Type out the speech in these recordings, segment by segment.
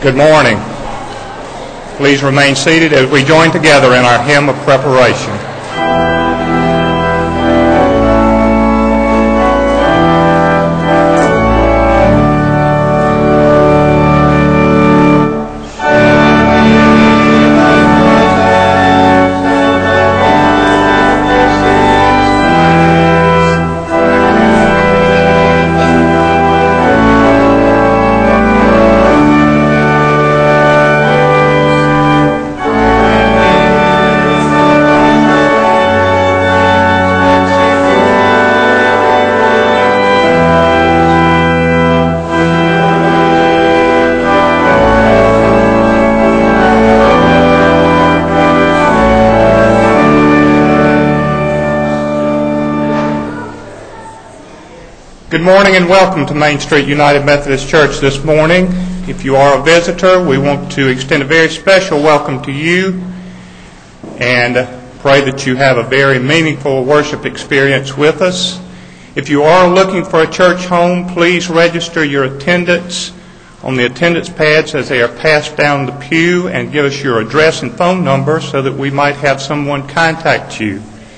Good morning. Please remain seated as we join together in our hymn of preparation. Good morning and welcome to Main Street United Methodist Church this morning. If you are a visitor, we want to extend a very special welcome to you and pray that you have a very meaningful worship experience with us. If you are looking for a church home, please register your attendance on the attendance pads as they are passed down the pew and give us your address and phone number so that we might have someone contact you.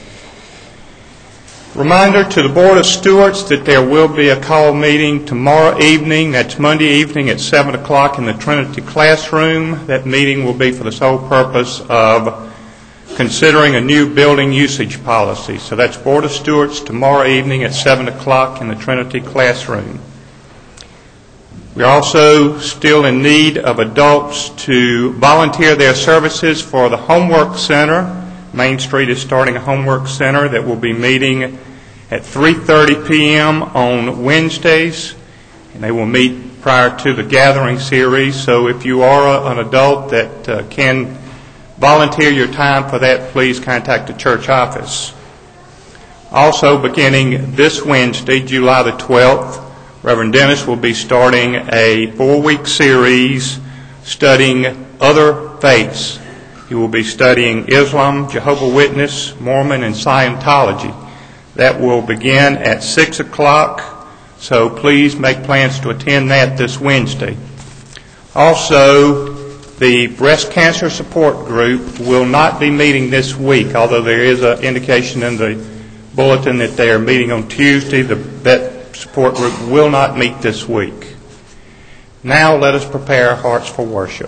Reminder to the Board of Stewards that there will be a call meeting tomorrow evening. That's Monday evening at 7 o'clock in the Trinity classroom. That meeting will be for the sole purpose of considering a new building usage policy. So that's Board of Stewards tomorrow evening at 7 o'clock in the Trinity classroom. We're also still in need of adults to volunteer their services for the Homework Center. Main Street is starting a homework center that will be meeting at 3:30 p.m. on Wednesdays, and they will meet prior to the gathering series. So if you are an adult that can volunteer your time for that, please contact the church office. Also, beginning this Wednesday, July the 12th, Reverend Dennis will be starting a 4-week series studying other faiths. He will be studying Islam, Jehovah's Witness, Mormon, and Scientology. That will begin at 6 o'clock, so please make plans to attend that this Wednesday. Also, the breast cancer support group will not be meeting this week, although there is an indication in the bulletin that they are meeting on Tuesday. That support group will not meet this week. Now let us prepare our hearts for worship.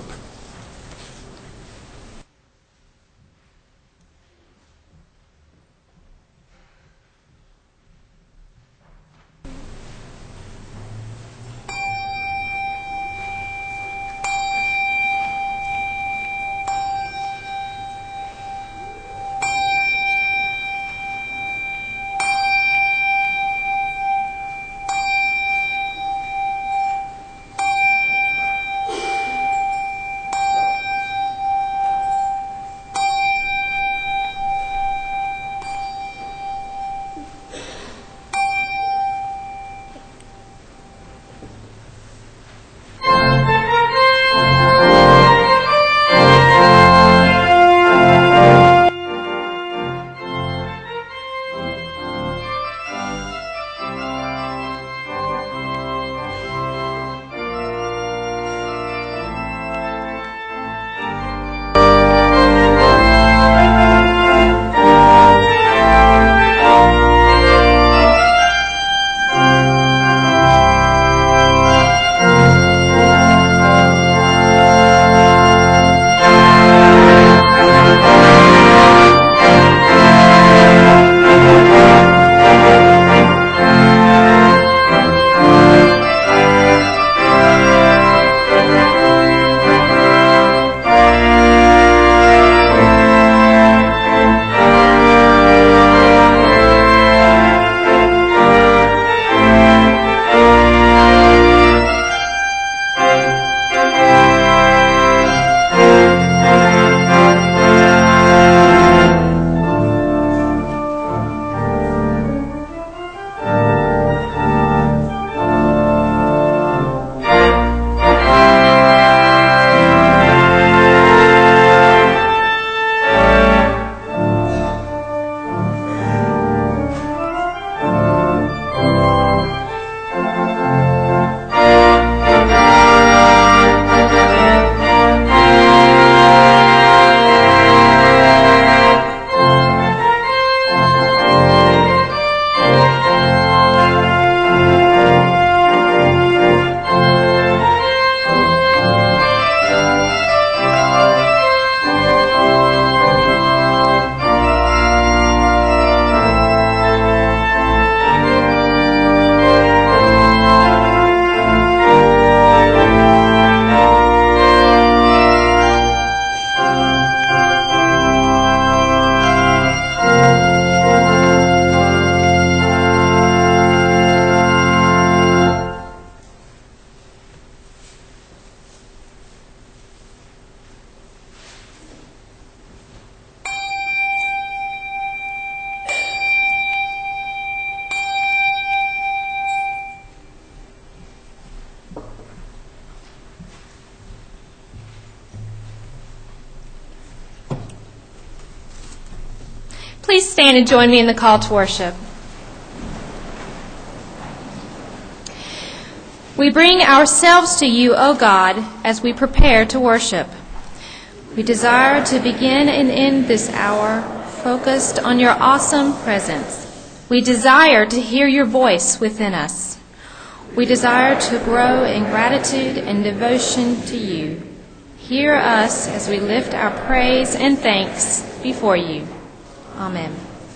Please stand and join me in the call to worship. We bring ourselves to you, O God, as we prepare to worship. We desire to begin and end this hour focused on your awesome presence. We desire to hear your voice within us. We desire to grow in gratitude and devotion to you. Hear us as we lift our praise and thanks before you. Amen.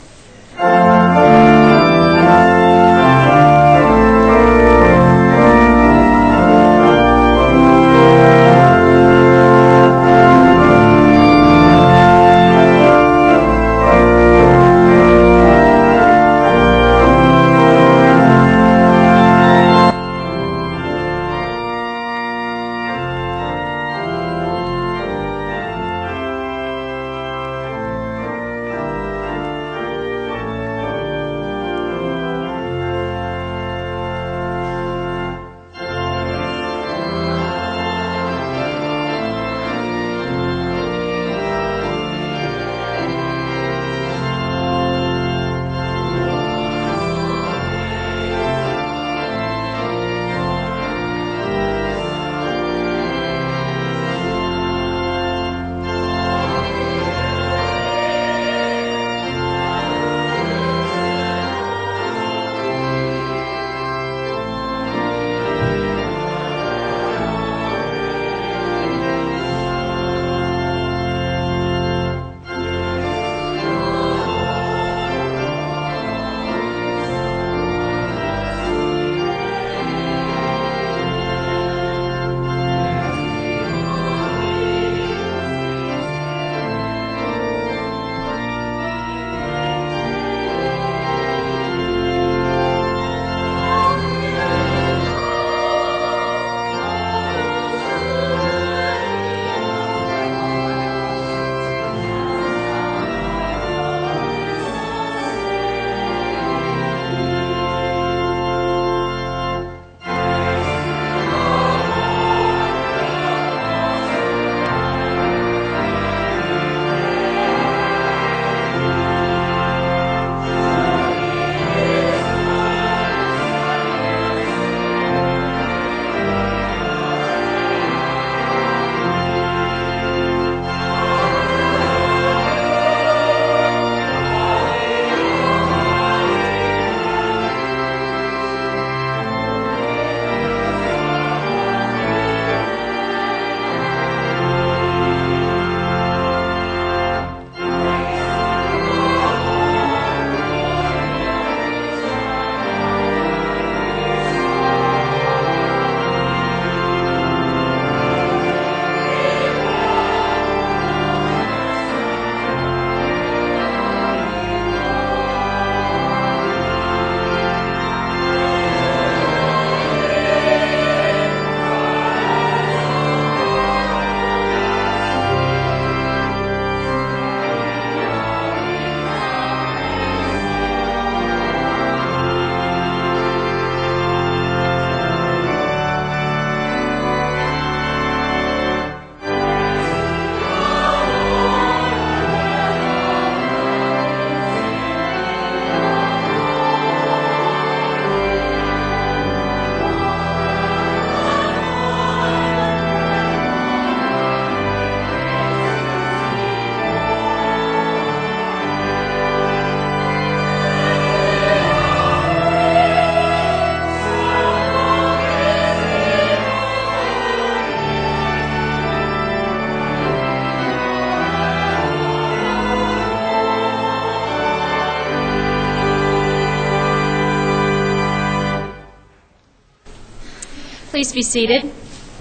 Please be seated.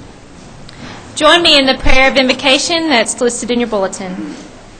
Join me in the prayer of invocation that's listed in your bulletin.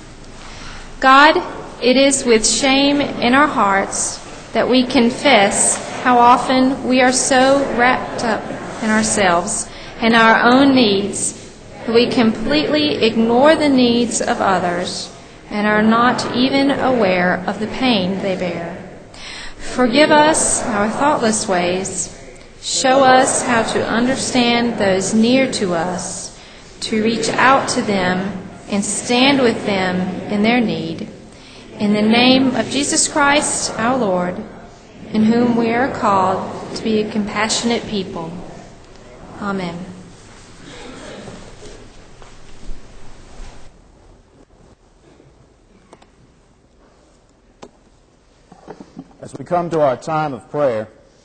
God, it is with shame in our hearts that we confess how often we are so wrapped up in ourselves and our own needs that we completely ignore the needs of others and are not even aware of the pain they bear. Forgive us our thoughtless ways. Show us how to understand those near to us, to reach out to them and stand with them in their need. In the name of Jesus Christ, our Lord, in whom we are called to be a compassionate people. Amen. As we come to our time of prayer,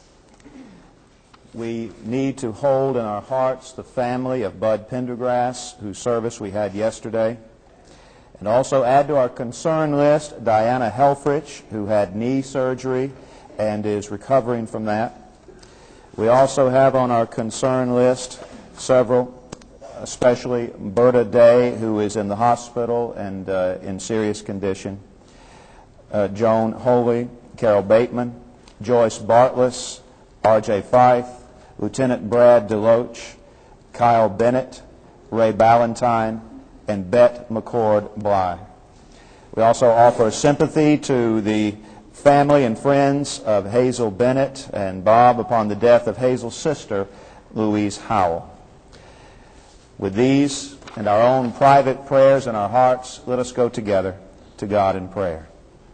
we need to hold in our hearts the family of Bud Pendergrass, whose service we had yesterday, and also add to our concern list Diana Helfrich, who had knee surgery and is recovering from that. We also have on our concern list several, especially Berta Day, who is in the hospital and in serious condition, Joan Holy, Carol Bateman, Joyce Bartless, R.J. Fife, Lieutenant Brad Deloach, Kyle Bennett, Ray Ballantyne, and Bette McCord Bly. We also offer sympathy to the family and friends of Hazel Bennett and Bob upon the death of Hazel's sister, Louise Howell. With these and our own private prayers in our hearts, let us go together to God in prayer.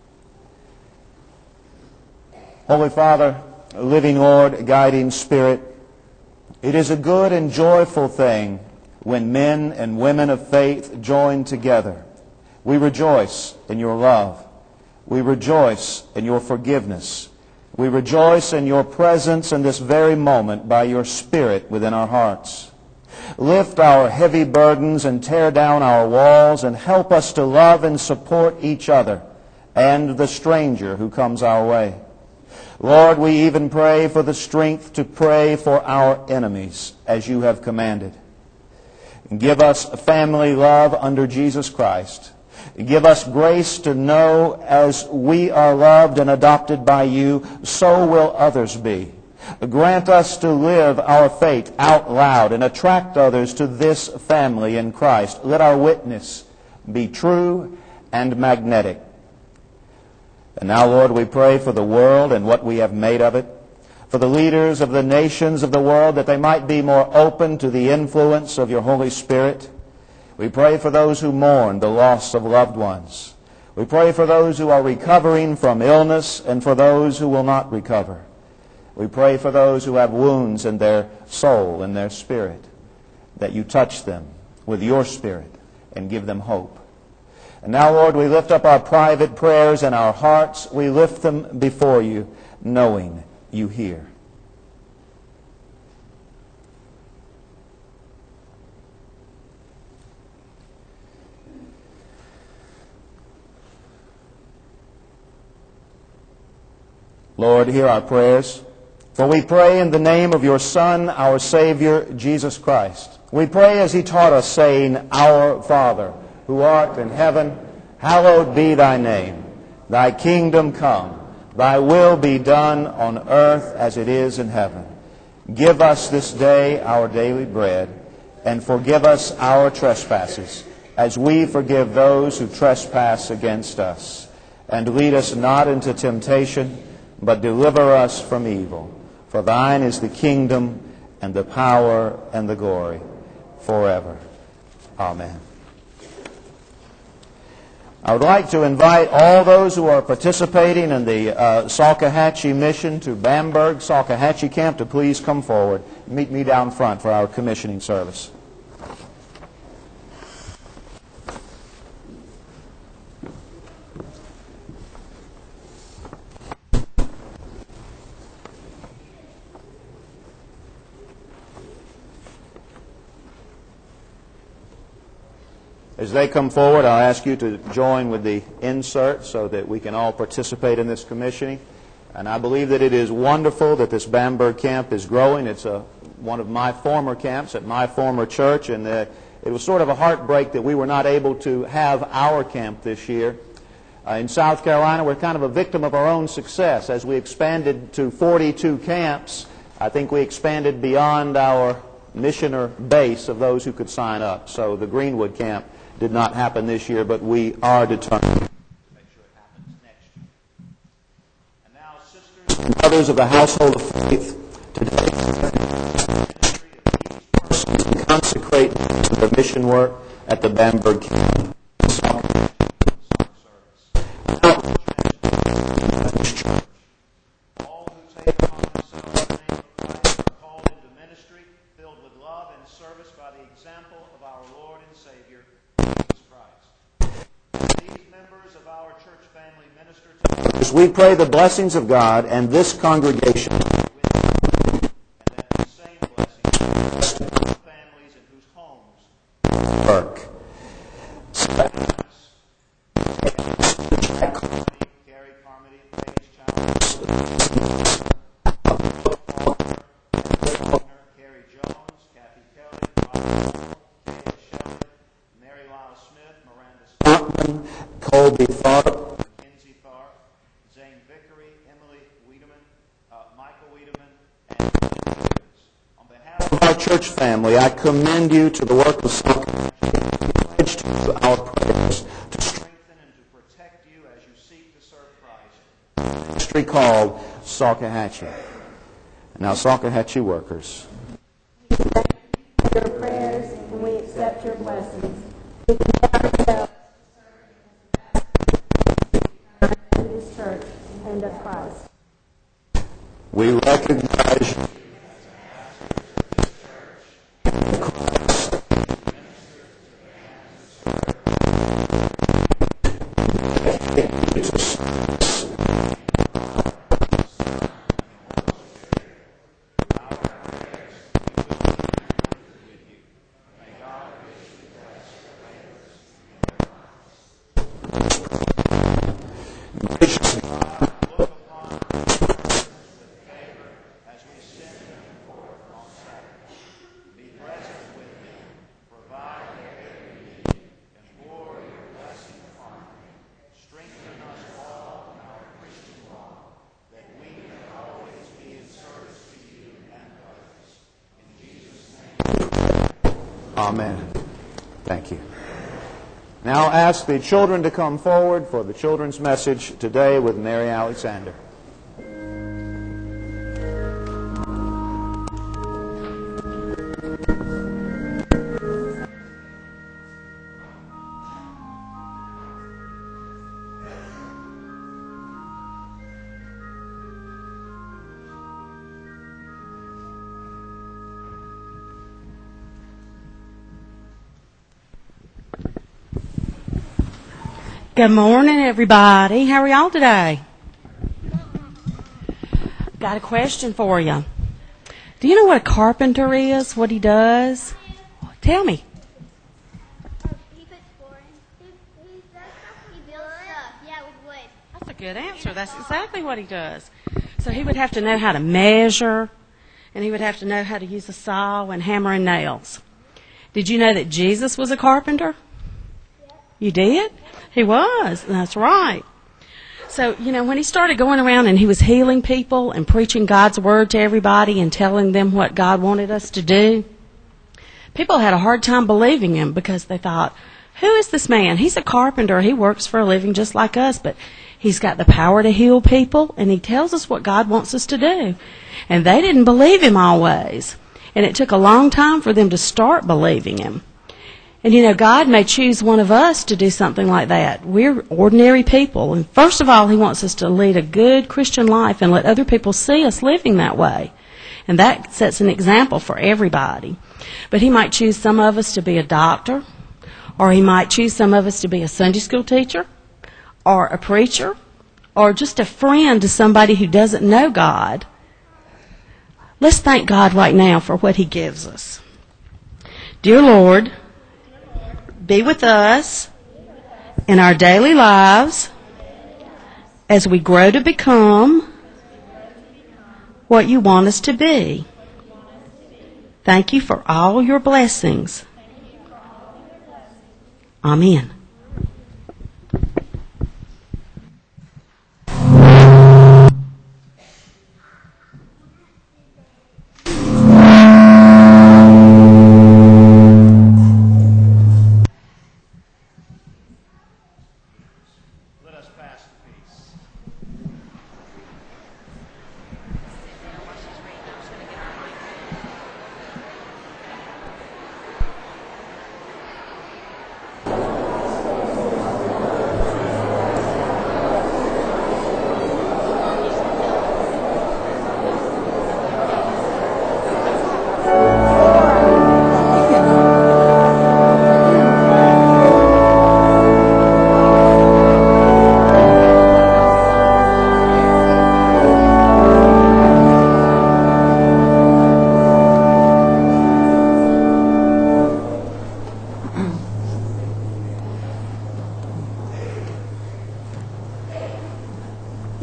Holy Father, living Lord, guiding Spirit, it is a good and joyful thing when men and women of faith join together. We rejoice in your love. We rejoice in your forgiveness. We rejoice in your presence in this very moment by your Spirit within our hearts. Lift our heavy burdens and tear down our walls and help us to love and support each other and the stranger who comes our way. Lord, we even pray for the strength to pray for our enemies as you have commanded. Give us family love under Jesus Christ. Give us grace to know as we are loved and adopted by you, so will others be. Grant us to live our faith out loud and attract others to this family in Christ. Let our witness be true and magnetic. And now, Lord, we pray for the world and what we have made of it, for the leaders of the nations of the world, that they might be more open to the influence of your Holy Spirit. We pray for those who mourn the loss of loved ones. We pray for those who are recovering from illness and for those who will not recover. We pray for those who have wounds in their soul and their spirit, that you touch them with your Spirit and give them hope. And now, Lord, we lift up our private prayers and our hearts. We lift them before you, knowing you hear. Lord, hear our prayers. For we pray in the name of your Son, our Savior, Jesus Christ. We pray as he taught us, saying, Our Father, who art in heaven, hallowed be thy name. Thy kingdom come. Thy will be done on earth as it is in heaven. Give us this day our daily bread, and forgive us our trespasses, as we forgive those who trespass against us. And lead us not into temptation, but deliver us from evil. For thine is the kingdom, and the power, and the glory, forever. Amen. I would like to invite all those who are participating in the Salkehatchie mission to Bamberg Salkehatchie Camp to please come forward. Meet me down front for our commissioning service. As they come forward, I'll ask you to join with the insert so that we can all participate in this commissioning. And I believe that it is wonderful that this Bamberg camp is growing. It's one of my former camps at my former church, and it was sort of a heartbreak that we were not able to have our camp this year. In South Carolina, we're kind of a victim of our own success. As we expanded to 42 camps, I think we expanded beyond our missioner base of those who could sign up. So the Greenwood camp did not happen this year, but we are determined to make sure it happens next year. And now, sisters and brothers of the household of faith, today we consecrate to the mission work at the Bamberg camp. Without and service by the example of our Lord and Savior, Jesus Christ. These members of our church family minister to us. We pray the blessings of God and this congregation, and that the same blessings rest upon the families in whose homes work. Gary Carmody and Paige Childs, Carrie Jones, Kathy Kelly, Rob David Shelley, Mary Lyle Smith, Miranda Stockman, Colby Tharp, Mackenzie Tharp, Zane Vickery, Emily Wiedemann, Michael Wiedemann, and Williams. On behalf of our church family, I commend you to the work of Socket, pledge to our prayers to strengthen and to protect you as you seek to serve Christ. A ministry called Salkehatchie. Now, Salkehatchie workers. We thank you for your prayers and we accept your blessings. We commit ourselves to this church and of Christ. We recognize you. Amen. Thank you. Now I'll ask the children to come forward for the children's message today with Mary Alexander. Good morning, everybody. How are y'all today? Got a question for you. Do you know what a carpenter is? What he does? Tell me. He puts flooring. He does stuff. He builds stuff. Yeah, with wood. That's a good answer. That's exactly what he does. So he would have to know how to measure, and he would have to know how to use a saw and hammer and nails. Did you know that Jesus was a carpenter? Yeah. You did? He was. That's right. So, when he started going around and he was healing people and preaching God's word to everybody and telling them what God wanted us to do, people had a hard time believing him because they thought, who is this man? He's a carpenter. He works for a living just like us, but he's got the power to heal people, and he tells us what God wants us to do. And they didn't believe him always. And it took a long time for them to start believing him. And God may choose one of us to do something like that. We're ordinary people. And first of all, he wants us to lead a good Christian life and let other people see us living that way. And that sets an example for everybody. But he might choose some of us to be a doctor, or he might choose some of us to be a Sunday school teacher, or a preacher, or just a friend to somebody who doesn't know God. Let's thank God right now for what he gives us. Dear Lord, be with us in our daily lives as we grow to become what you want us to be. Thank you for all your blessings. Amen.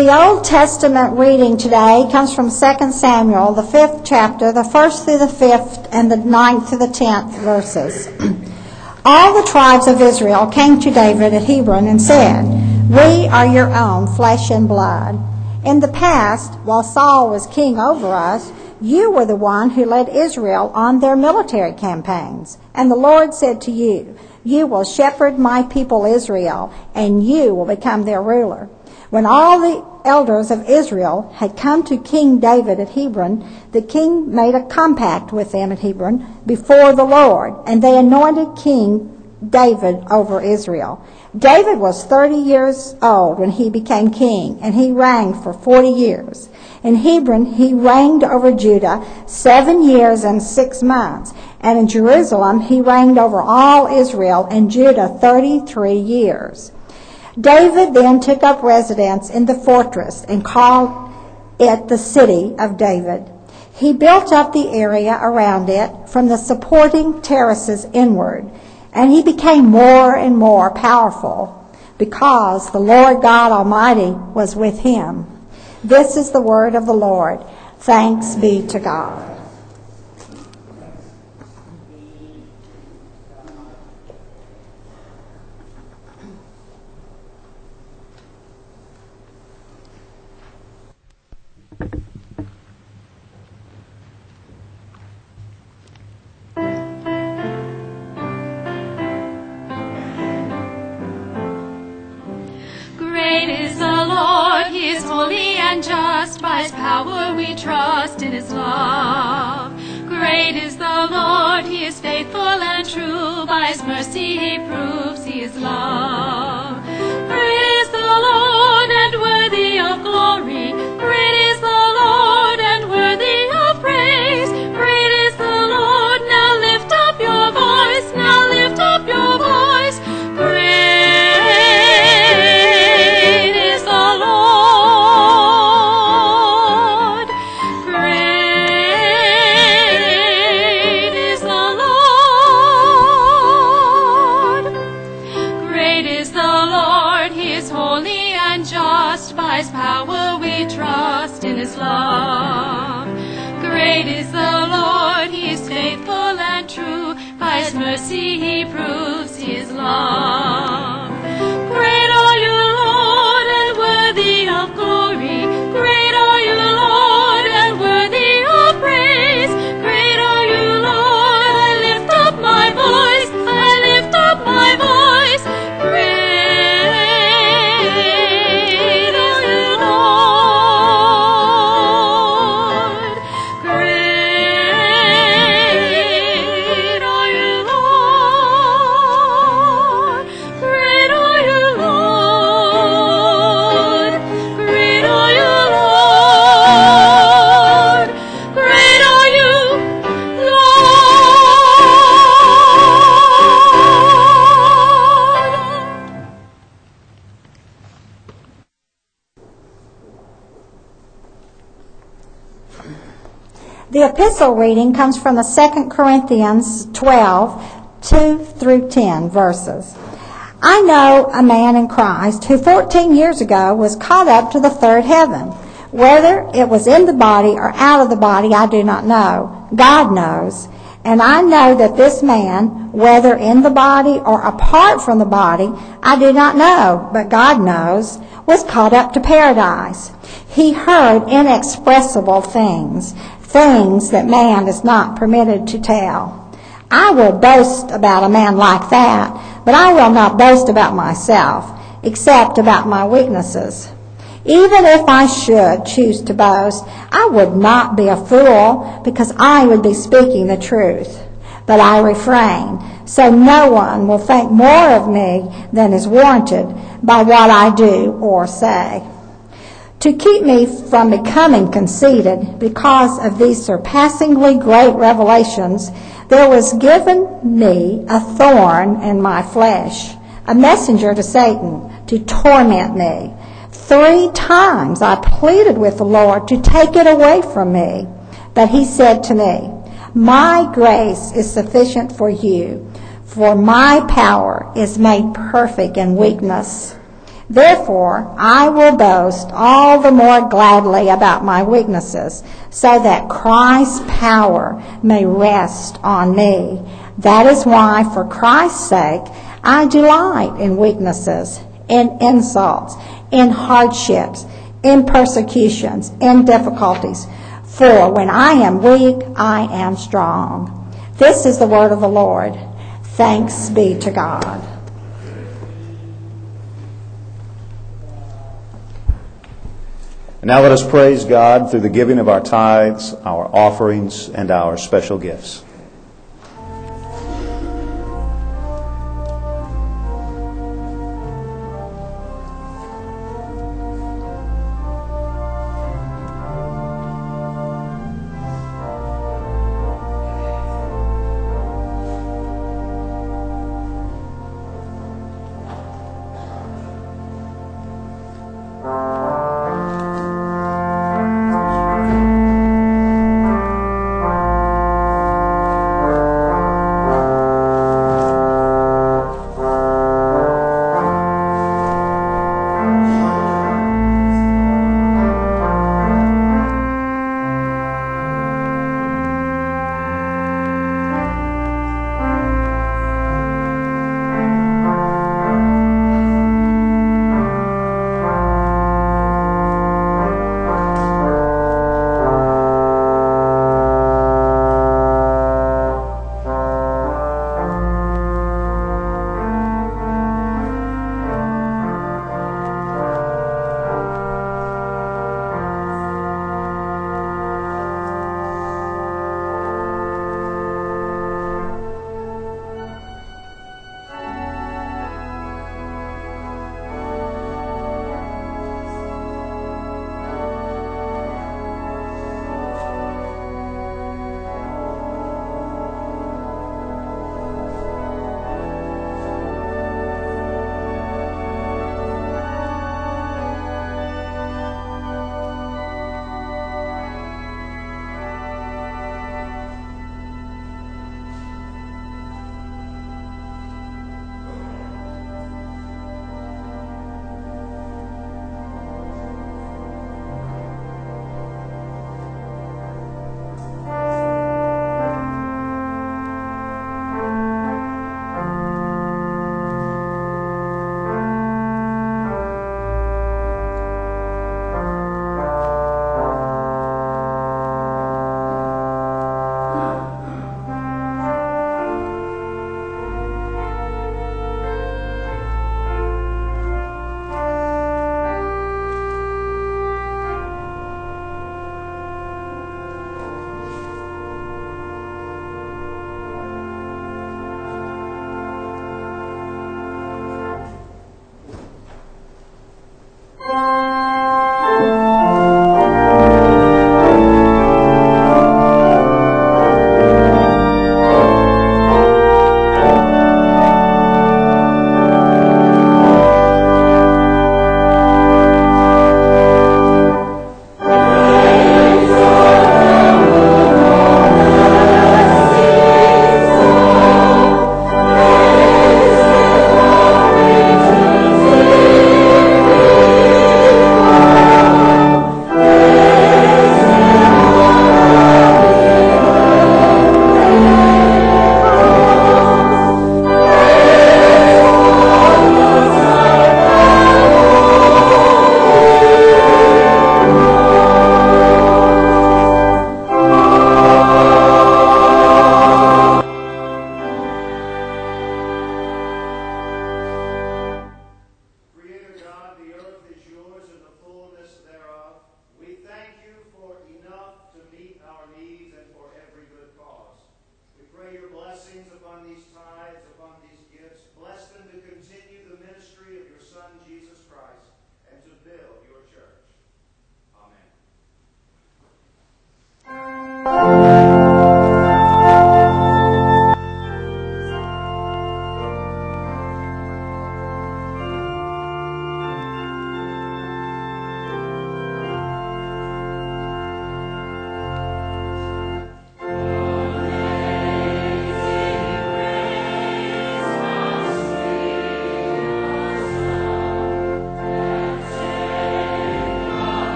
The Old Testament reading today comes from 2 Samuel, the 5th chapter, the 1st through the 5th, and the 9th through the 10th verses. All the tribes of Israel came to David at Hebron and said, "We are your own flesh and blood. In the past, while Saul was king over us, you were the one who led Israel on their military campaigns. And the Lord said to you, 'You will shepherd my people Israel, and you will become their ruler.' When all the elders of Israel had come to King David at Hebron, the king made a compact with them at Hebron before the Lord, and they anointed King David over Israel. David was 30 years old when he became king, and he reigned for 40 years. In Hebron, he reigned over Judah 7 years and 6 months, and in Jerusalem, he reigned over all Israel and Judah 33 years. David then took up residence in the fortress and called it the City of David. He built up the area around it from the supporting terraces inward, and he became more and more powerful because the Lord God Almighty was with him. This is the word of the Lord. Thanks be to God. Just by his power we trust in his love. Great is the Lord, he is faithful and true. By his mercy he proves he is love. Great is the Lord and worthy of glory. Great is the Lord and worthy of praise. Great is the Lord, now lift up your voice. Now lift up your voice. Great is the Lord. Love. Great is the Lord, he is faithful and true. By his mercy he proves his love. Great are you, Lord, and worthy of glory. Great are you, Lord, and worthy of praise. Great are you, Lord, I lift up my voice. I lift up my voice. Great are you, Lord. The epistle reading comes from the 2 Corinthians 12, 2 through 10 verses. I know a man in Christ who 14 years ago was caught up to the third heaven. Whether it was in the body or out of the body, I do not know. God knows. And I know that this man, whether in the body or apart from the body, I do not know, but God knows, was caught up to paradise. He heard inexpressible things that man is not permitted to tell. I will boast about a man like that, but I will not boast about myself, except about my weaknesses. Even if I should choose to boast, I would not be a fool, because I would be speaking the truth. But I refrain, so no one will think more of me than is warranted by what I do or say. To keep me from becoming conceited because of these surpassingly great revelations, there was given me a thorn in my flesh, a messenger to Satan to torment me. 3 times I pleaded with the Lord to take it away from me. But he said to me, "My grace is sufficient for you, for my power is made perfect in weakness." Therefore, I will boast all the more gladly about my weaknesses, so that Christ's power may rest on me. That is why, for Christ's sake, I delight in weaknesses, in insults, in hardships, in persecutions, in difficulties. For when I am weak, I am strong. This is the word of the Lord. Thanks be to God. And now let us praise God through the giving of our tithes, our offerings, and our special gifts.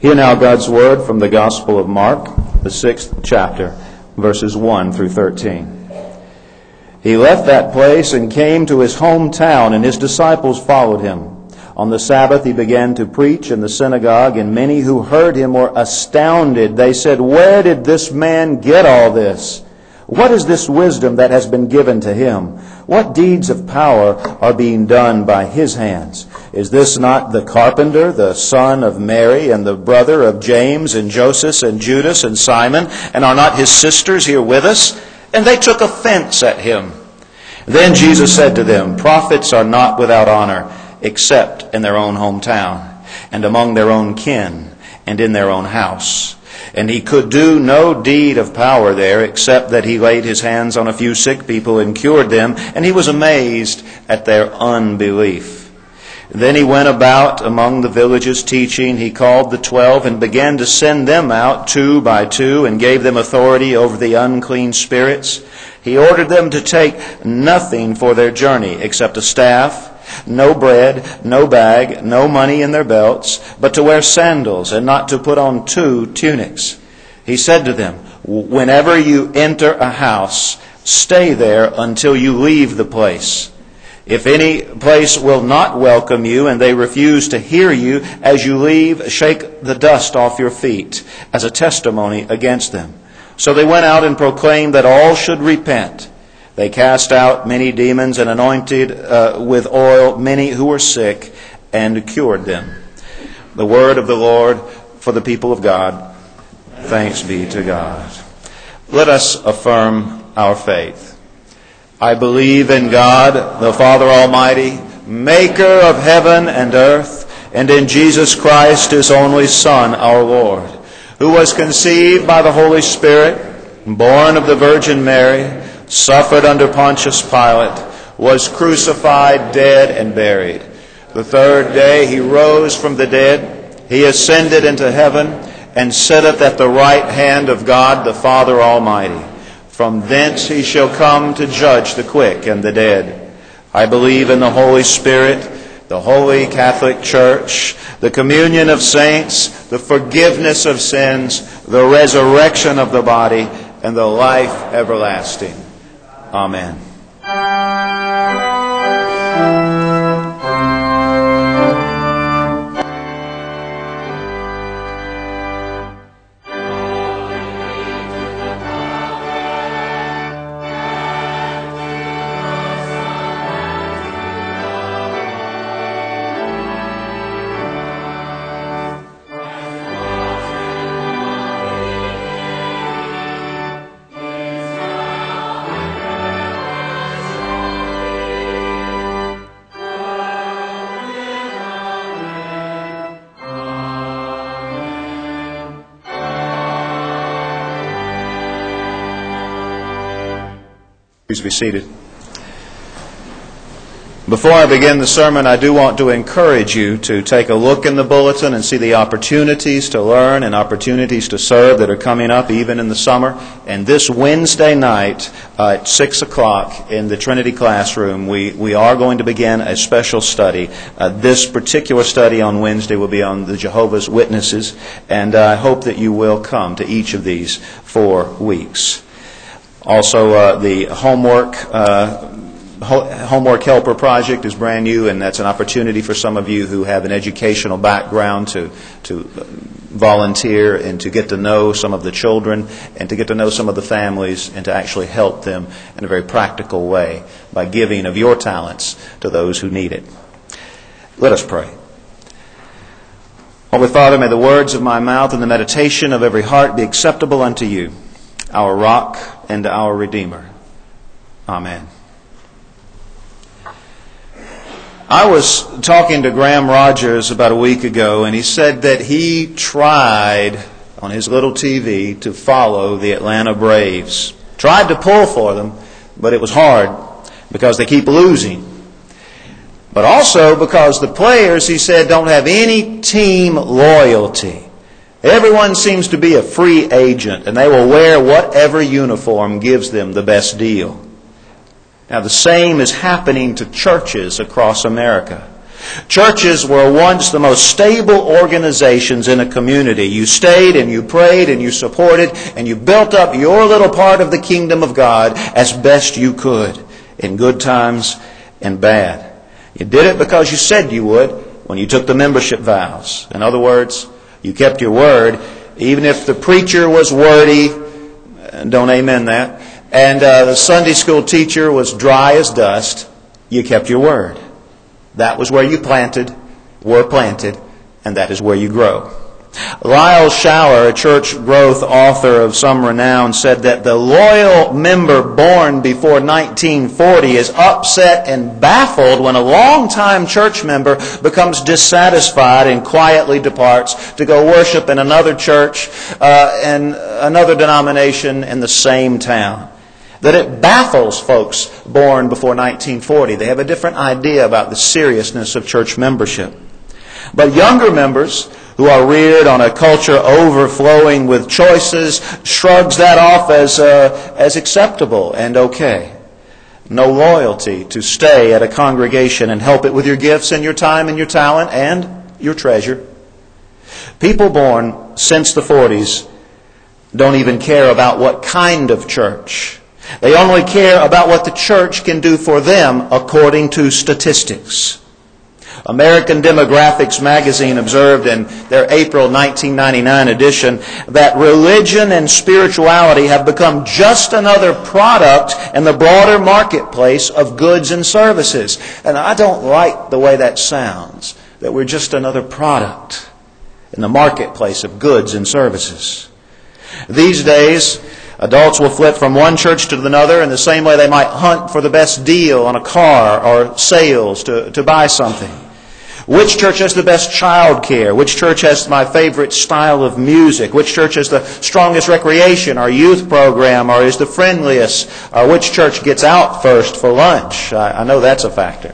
Hear now God's word from the Gospel of Mark, the 6th chapter, verses 1 through 13. He left that place and came to his hometown, and his disciples followed him. On the Sabbath he began to preach in the synagogue, and many who heard him were astounded. They said, "Where did this man get all this? What is this wisdom that has been given to him? What deeds of power are being done by his hands? Is this not the carpenter, the son of Mary, and the brother of James and Joseph and Judas and Simon? And are not his sisters here with us?" And they took offense at him. Then Jesus said to them, "Prophets are not without honor, except in their own hometown, and among their own kin, and in their own house." And he could do no deed of power there, except that he laid his hands on a few sick people and cured them, and he was amazed at their unbelief. Then he went about among the villages teaching. He called the 12 and began to send them out 2 by 2 and gave them authority over the unclean spirits. He ordered them to take nothing for their journey except a staff, no bread, no bag, no money in their belts, but to wear sandals and not to put on 2 tunics. He said to them, "Whenever you enter a house, stay there until you leave the place. If any place will not welcome you and they refuse to hear you, as you leave, shake the dust off your feet as a testimony against them." So they went out and proclaimed that all should repent. They cast out many demons and anointed with oil many who were sick and cured them. The word of the Lord for the people of God. Thanks be to God. Let us affirm our faith. I believe in God, the Father Almighty, maker of heaven and earth, and in Jesus Christ, his only Son, our Lord, who was conceived by the Holy Spirit, born of the Virgin Mary, suffered under Pontius Pilate, was crucified, dead, and buried. The 3rd day he rose from the dead. He ascended into heaven and sitteth at the right hand of God the Father Almighty. From thence he shall come to judge the quick and the dead. I believe in the Holy Spirit, the Holy Catholic Church, the communion of saints, the forgiveness of sins, the resurrection of the body, and the life everlasting. Amen. Please be seated. Before I begin the sermon, I do want to encourage you to take a look in the bulletin and see the opportunities to learn and opportunities to serve that are coming up even in the summer. And this Wednesday night at 6 o'clock in the Trinity classroom, we are going to begin a special study. This particular study on Wednesday will be on the Jehovah's Witnesses, and I hope that you will come to each of these 4 weeks. Also, the homework helper project is brand new, and that's an opportunity for some of you who have an educational background to volunteer and to get to know some of the children and to get to know some of the families and to actually help them in a very practical way by giving of your talents to those who need it. Let us pray. Holy Father, may the words of my mouth and the meditation of every heart be acceptable unto you, our rock and our Redeemer. Amen. I was talking to Graham Rogers about a week ago, and he said that he tried on his little TV to follow the Atlanta Braves. Tried to pull for them, but it was hard because they keep losing. But also because the players, he said, don't have any team loyalty. Everyone seems to be a free agent, and they will wear whatever uniform gives them the best deal. Now, the same is happening to churches across America. Churches were once the most stable organizations in a community. You stayed and you prayed and you supported and you built up your little part of the kingdom of God as best you could in good times and bad. You did it because you said you would when you took the membership vows. In other words, you kept your word even if the preacher was wordy, don't amen that, and the Sunday school teacher was dry as dust. You kept your word. That was where you were planted, and that is where you grow. Lyle Schaller, a church growth author of some renown, said that the loyal member born before 1940 is upset and baffled when a long-time church member becomes dissatisfied and quietly departs to go worship in another church and another denomination in the same town. That it baffles folks born before 1940. They have a different idea about the seriousness of church membership. But younger members who are reared on a culture overflowing with choices shrugs that off as acceptable and okay. No loyalty to stay at a congregation and help it with your gifts and your time and your talent and your treasure. People born since the 40s don't even care about what kind of church. They only care about what the church can do for them according to statistics. American Demographics magazine observed in their April 1999 edition that religion and spirituality have become just another product in the broader marketplace of goods and services. And I don't like the way that sounds, that we're just another product in the marketplace of goods and services. These days, adults will flip from one church to another in the same way they might hunt for the best deal on a car or sales to buy something. Which church has the best child care? Which church has my favorite style of music? Which church has the strongest recreation or youth program or is the friendliest? Or which church gets out first for lunch? I know that's a factor.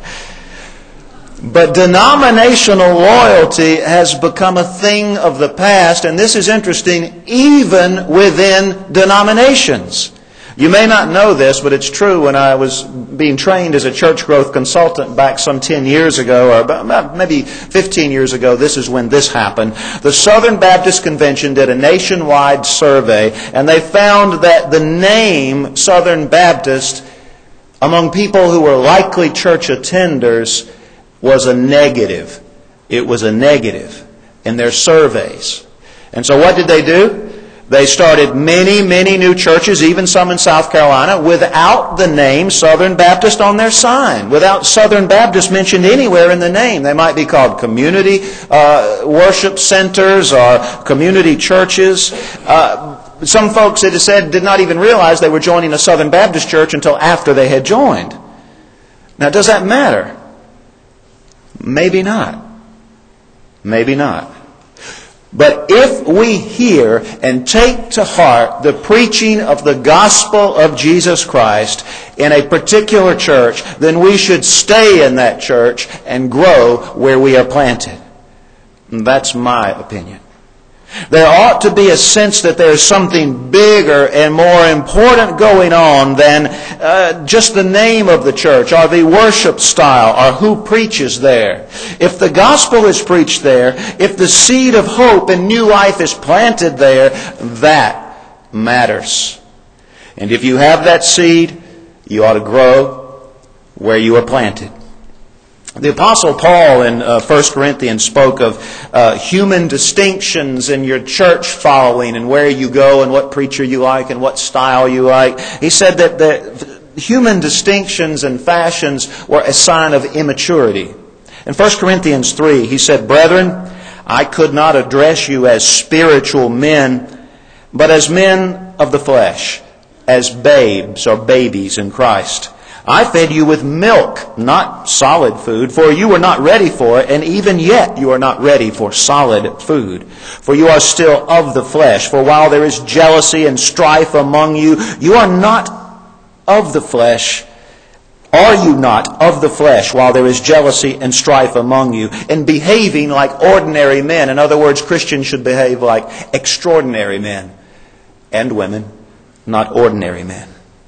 But denominational loyalty has become a thing of the past, and this is interesting, even within denominations. You may not know this, but it's true. When I was being trained as a church growth consultant back some 10 years ago, or about maybe 15 years ago, this is when this happened. The Southern Baptist Convention did a nationwide survey, and they found that the name Southern Baptist, among people who were likely church attenders, was a negative. It was a negative in their surveys. And so what did they do? They started many new churches, even some in South Carolina, without the name Southern Baptist on their sign, without Southern Baptist mentioned anywhere in the name. They might be called community worship centers or community churches. Some folks, it is said, did not even realize they were joining a Southern Baptist church until after they had joined. Now, does that matter? Maybe not. Maybe not. But if we hear and take to heart the preaching of the gospel of Jesus Christ in a particular church, then we should stay in that church and grow where we are planted. And that's my opinion. There ought to be a sense that there's something bigger and more important going on than just the name of the church or the worship style or who preaches there. If the gospel is preached there, if the seed of hope and new life is planted there, that matters. And if you have that seed, you ought to grow where you are planted. The Apostle Paul in 1 Corinthians spoke of human distinctions in your church following and where you go and what preacher you like and what style you like. He said that the human distinctions and fashions were a sign of immaturity. In 1 Corinthians 3, he said, "Brethren, I could not address you as spiritual men, but as men of the flesh, as babes or babies in Christ. I fed you with milk, not solid food, for you were not ready for it, and even yet you are not ready for solid food. For you are still of the flesh. For while there is jealousy and strife among you, you are not of the flesh. Are you not of the flesh while there is jealousy and strife among you, and behaving like ordinary men?" In other words, Christians should behave like extraordinary men and women, not ordinary men.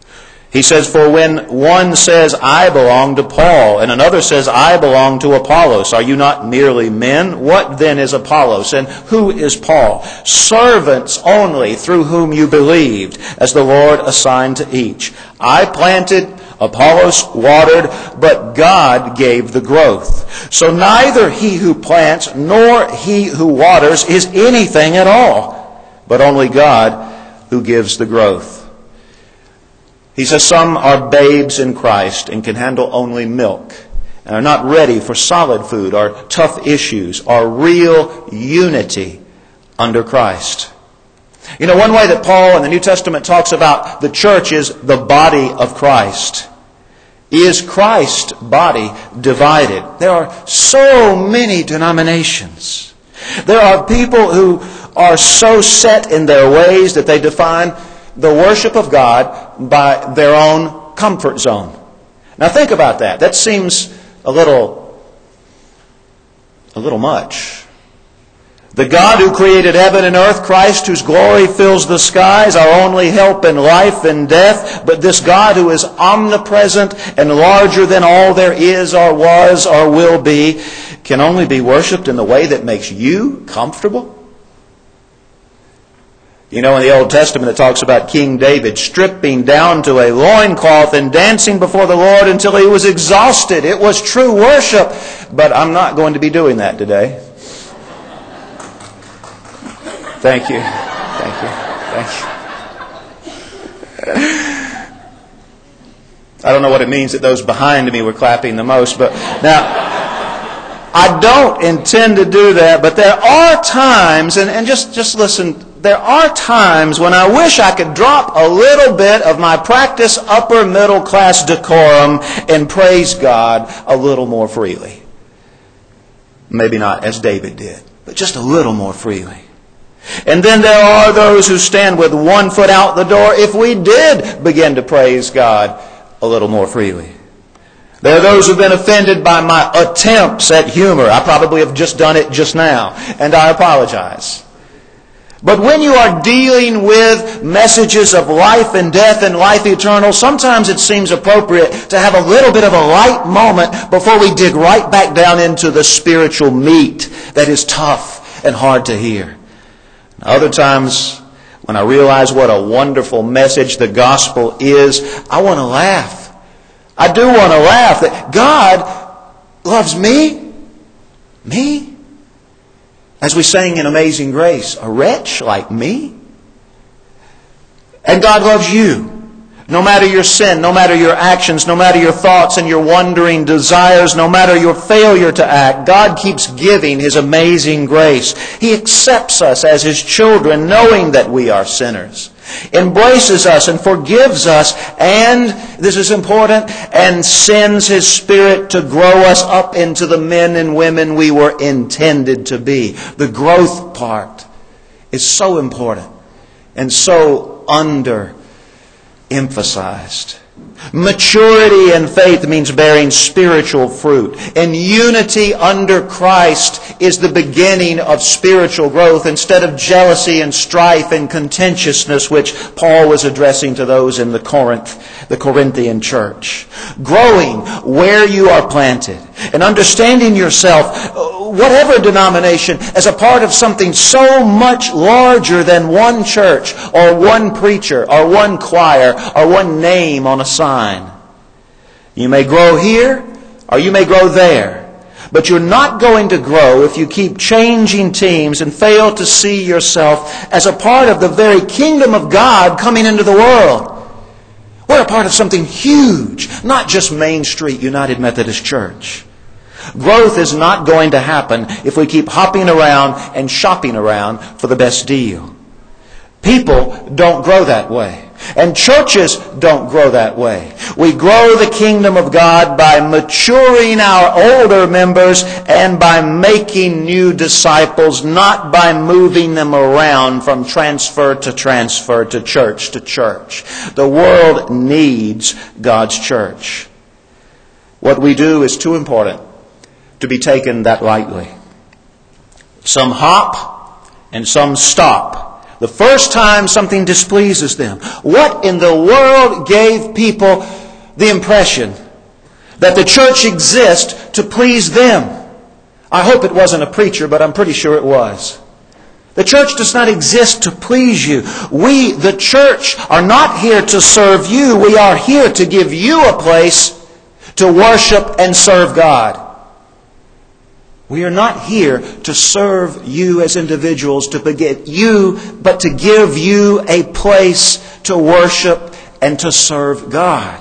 He says, for when one says, I belong to Paul, and another says, I belong to Apollos, are you not merely men? What then is Apollos, and who is Paul? Servants only through whom you believed, as the Lord assigned to each. I planted, Apollos watered, but God gave the growth. So neither he who plants nor he who waters is anything at all, but only God who gives the growth. He says some are babes in Christ and can handle only milk and are not ready for solid food or tough issues or real unity under Christ. You know, one way that Paul in the New Testament talks about the church is the body of Christ. Is Christ's body divided? There are so many denominations. There are people who are so set in their ways that they define the worship of God by their own comfort zone. Now think about that. That seems a little much. The God who created heaven and earth, Christ whose glory fills the skies, our only help in life and death, but this God who is omnipresent and larger than all there is or was or will be, can only be worshipped in the way that makes you comfortable? You know, in the Old Testament it talks about King David stripping down to a loincloth and dancing before the Lord until he was exhausted. It was true worship, but I'm not going to be doing that today. Thank you. Thank you. Thank you. I don't know what it means that those behind me were clapping the most, but now, I don't intend to do that, but there are times, and just listen, there are times when I wish I could drop a little bit of my practice upper middle class decorum and praise God a little more freely. Maybe not as David did, but just a little more freely. And then there are those who stand with one foot out the door if we did begin to praise God a little more freely. There are those who have been offended by my attempts at humor. I probably have just done it just now, and I apologize. But when you are dealing with messages of life and death and life eternal, sometimes it seems appropriate to have a little bit of a light moment before we dig right back down into the spiritual meat that is tough and hard to hear. Other times, when I realize what a wonderful message the gospel is, I want to laugh. I do want to laugh that God loves me. Me? As we sang in Amazing Grace, a wretch like me. And God loves you. No matter your sin, no matter your actions, no matter your thoughts and your wandering desires, no matter your failure to act, God keeps giving His amazing grace. He accepts us as His children, knowing that we are sinners. Embraces us and forgives us, and, this is important, and sends His Spirit to grow us up into the men and women we were intended to be. The growth part is so important and so underemphasized. Maturity in faith means bearing spiritual fruit. And unity under Christ is the beginning of spiritual growth instead of jealousy and strife and contentiousness, which Paul was addressing to those in the Corinthian church. Growing where you are planted and understanding yourself, whatever denomination, as a part of something so much larger than one church or one preacher or one choir or one name on a sign. You may grow here or you may grow there. But you're not going to grow if you keep changing teams and fail to see yourself as a part of the very kingdom of God coming into the world. We're a part of something huge, not just Main Street United Methodist Church. Growth is not going to happen if we keep hopping around and shopping around for the best deal. People don't grow that way. And churches don't grow that way. We grow the kingdom of God by maturing our older members and by making new disciples, not by moving them around from transfer to transfer, to church to church. The world needs God's church. What we do is too important to be taken that lightly. Some hop and some stop The first time something displeases them. What in the world gave people the impression that the church exists to please them? I hope it wasn't a preacher, but I'm pretty sure it was. The church does not exist to please you. We, the church, are not here to serve you. We are here to give you a place to worship and serve God. We are not here to serve you as individuals, to beget you, but to give you a place to worship and to serve God.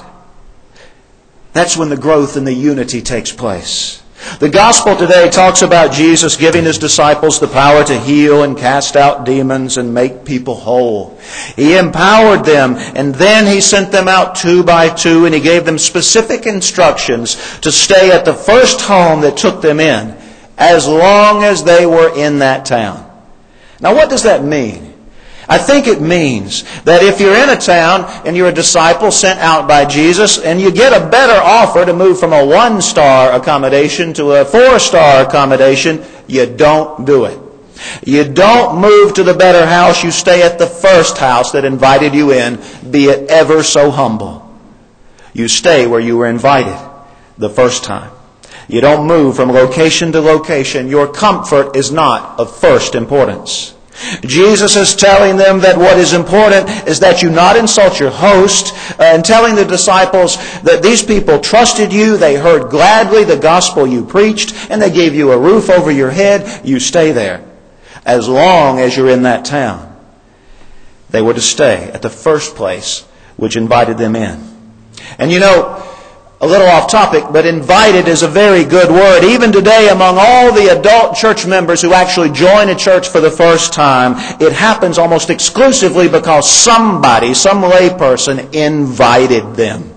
That's when the growth and the unity takes place. The gospel today talks about Jesus giving His disciples the power to heal and cast out demons and make people whole. He empowered them, and then He sent them out 2 by 2, and He gave them specific instructions to stay at the first home that took them in, as long as they were in that town. Now, what does that mean? I think it means that if you're in a town and you're a disciple sent out by Jesus and you get a better offer to move from a 1-star accommodation to a 4-star accommodation, you don't do it. You don't move to the better house. You stay at the first house that invited you in, be it ever so humble. You stay where you were invited the first time. You don't move from location to location. Your comfort is not of first importance. Jesus is telling them that what is important is that you not insult your host, and telling the disciples that these people trusted you, they heard gladly the gospel you preached, and they gave you a roof over your head. You stay there as long as you're in that town. They were to stay at the first place which invited them in. And you know, a little off topic, but invited is a very good word. Even today, among all the adult church members who actually join a church for the first time, it happens almost exclusively because somebody, some layperson, invited them.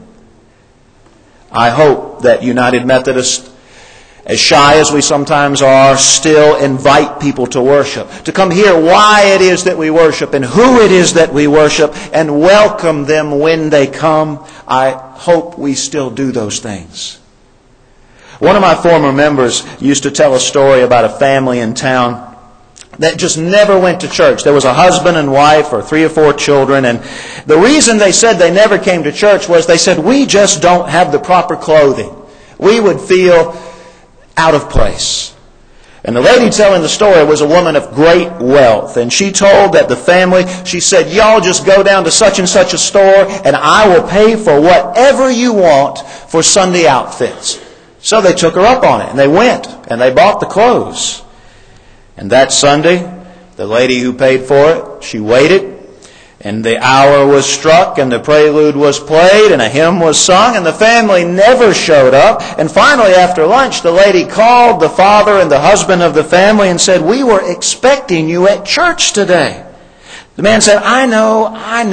I hope that United Methodists, as shy as we sometimes are, still invite people to worship, to come hear why it is that we worship and who it is that we worship, and welcome them when they come. I hope we still do those things. One of my former members used to tell a story about a family in town that just never went to church. There was a husband and wife or 3 or 4 children, and the reason they said they never came to church was they said, we just don't have the proper clothing. We would feel out of place. And the lady telling the story was a woman of great wealth. And she told that the family, she said, y'all just go down to such and such a store and I will pay for whatever you want for Sunday outfits. So they took her up on it and they went and they bought the clothes. And that Sunday, the lady who paid for it, she waited. And the hour was struck, and the prelude was played, and a hymn was sung, and the family never showed up. And finally, after lunch, the lady called the father and the husband of the family and said, we were expecting you at church today. The man said, I know,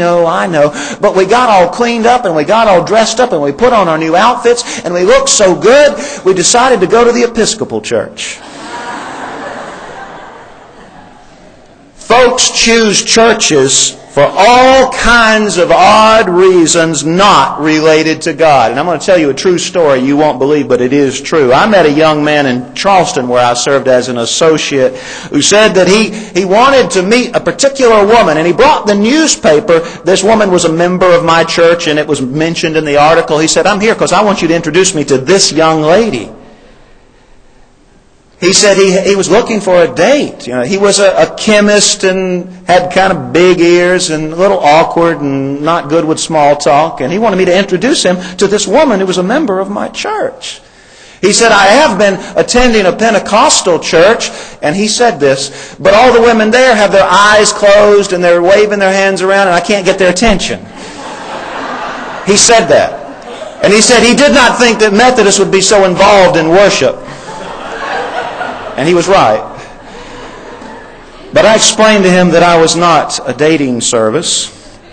but we got all cleaned up, and we got all dressed up, and we put on our new outfits, and we looked so good, we decided to go to the Episcopal Church. Folks choose churches for all kinds of odd reasons not related to God. And I'm going to tell you a true story you won't believe, but it is true. I met a young man in Charleston where I served as an associate who said that he wanted to meet a particular woman, and he brought the newspaper. This woman was a member of my church, and it was mentioned in the article. He said, I'm here because I want you to introduce me to this young lady. He said he was looking for a date. You know, he was a chemist and had kind of big ears and a little awkward and not good with small talk. And he wanted me to introduce him to this woman who was a member of my church. He said, I have been attending a Pentecostal church, and he said this, but all the women there have their eyes closed and they're waving their hands around and I can't get their attention. He said that. And he said he did not think that Methodists would be so involved in worship. And he was right. But I explained to him that I was not a dating service,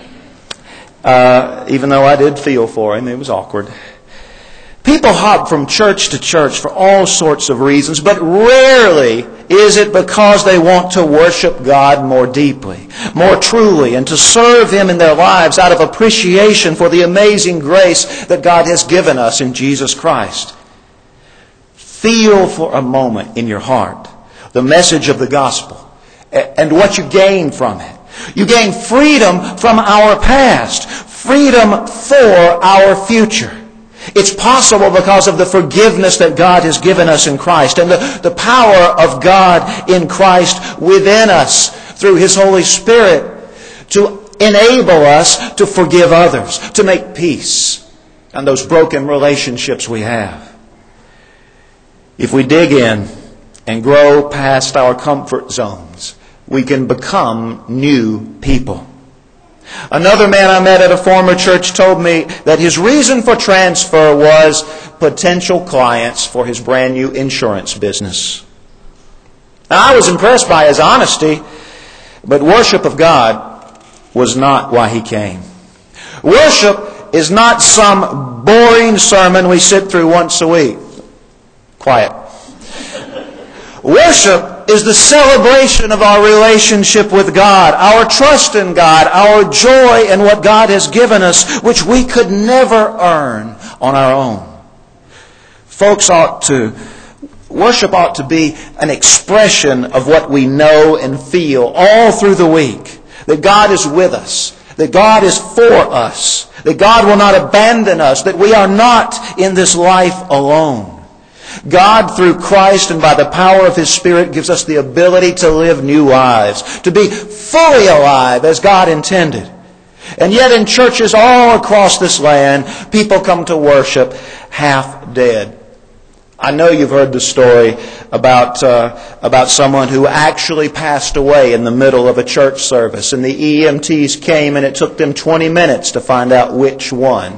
even though I did feel for him. It was awkward. People hop from church to church for all sorts of reasons, but rarely is it because they want to worship God more deeply, more truly, and to serve Him in their lives out of appreciation for the amazing grace that God has given us in Jesus Christ. Feel for a moment in your heart the message of the gospel and what you gain from it. You gain freedom from our past, freedom for our future. It's possible because of the forgiveness that God has given us in Christ and the power of God in Christ within us through His Holy Spirit to enable us to forgive others, to make peace on those broken relationships we have. If we dig in and grow past our comfort zones, we can become new people. Another man I met at a former church told me that his reason for transfer was potential clients for his brand new insurance business. Now, I was impressed by his honesty, but worship of God was not why he came. Worship is not some boring sermon we sit through once a week. Quiet. Worship is the celebration of our relationship with God, our trust in God, our joy in what God has given us, which we could never earn on our own. Worship ought to be an expression of what we know and feel all through the week. That God is with us, that God is for us, that God will not abandon us, that we are not in this life alone. God, through Christ and by the power of His Spirit, gives us the ability to live new lives, to be fully alive as God intended. And yet in churches all across this land, people come to worship half dead. I know you've heard the story about someone who actually passed away in the middle of a church service, and the EMTs came and it took them 20 minutes to find out which one.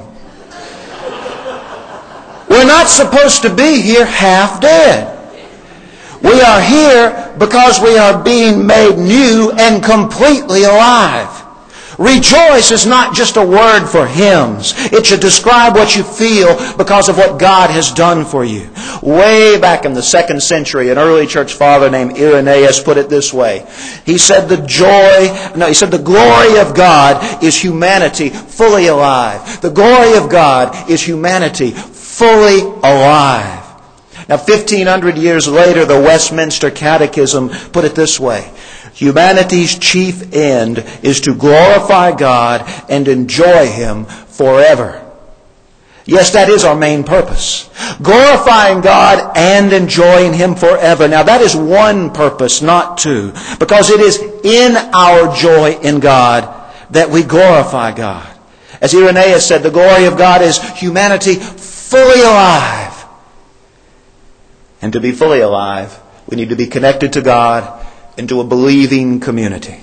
We're not supposed to be here half dead. We are here because we are being made new and completely alive. Rejoice is not just a word for hymns. It should describe what you feel because of what God has done for you. Way back in the 2nd century, an early church father named Irenaeus put it this way. He said the glory of God is humanity fully alive. The glory of God is humanity fully alive. Now, 1,500 years later, the Westminster Catechism put it this way. Humanity's chief end is to glorify God and enjoy Him forever. Yes, that is our main purpose. Glorifying God and enjoying Him forever. Now, that is one purpose, not two. Because it is in our joy in God that we glorify God. As Irenaeus said, the glory of God is humanity fully alive. And to be fully alive, we need to be connected to God and to a believing community.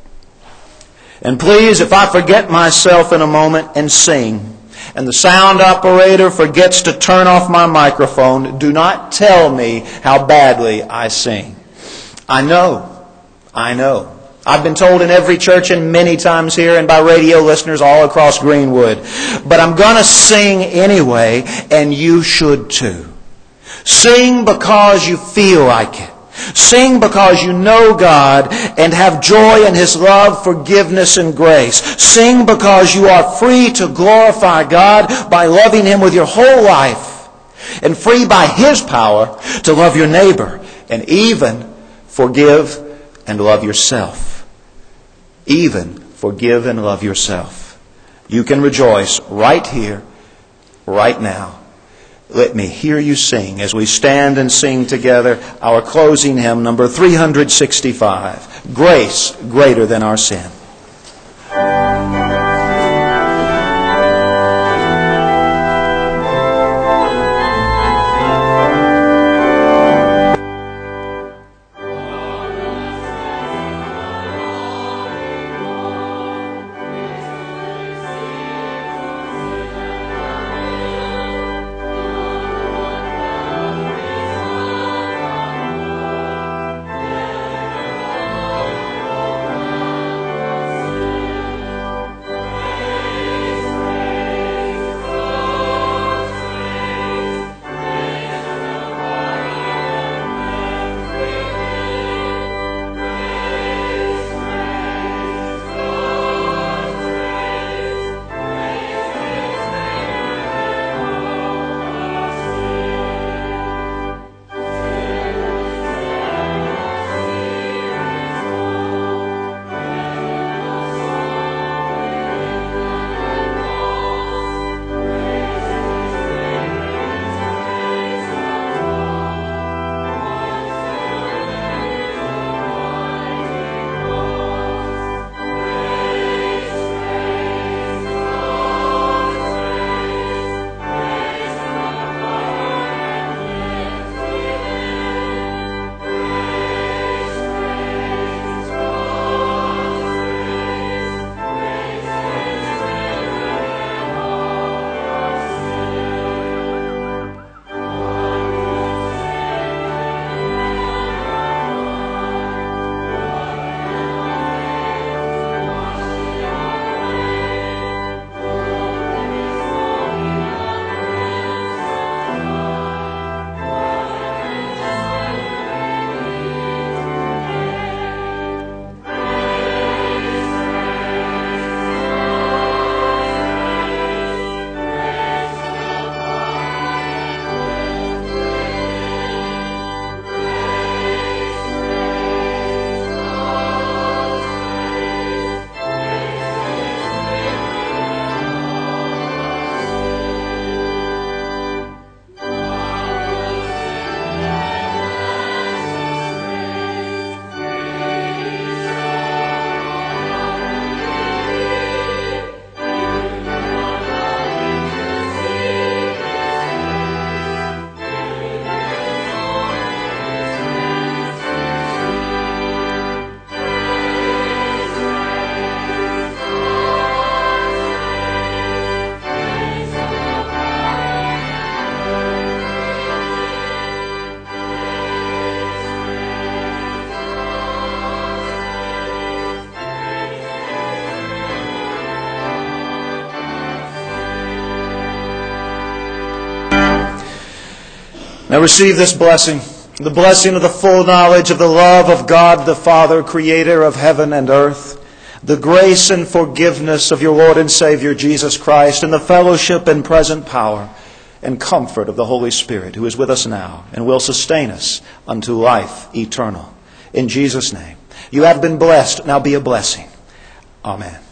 And please, if I forget myself in a moment and sing, and the sound operator forgets to turn off my microphone, do not tell me how badly I sing. I know. I've been told in every church and many times here and by radio listeners all across Greenwood. But I'm going to sing anyway, and you should too. Sing because you feel like it. Sing because you know God and have joy in His love, forgiveness, and grace. Sing because you are free to glorify God by loving Him with your whole life, and free by His power to love your neighbor and even forgive and love yourself. Even forgive and love yourself. You can rejoice right here, right now. Let me hear you sing as we stand and sing together our closing hymn, number 365, Grace Greater Than Our Sin. Now receive this blessing, the blessing of the full knowledge of the love of God the Father, creator of heaven and earth, the grace and forgiveness of your Lord and Savior Jesus Christ, and the fellowship and present power and comfort of the Holy Spirit, who is with us now and will sustain us unto life eternal. In Jesus' name. You have been blessed. Now be a blessing. Amen.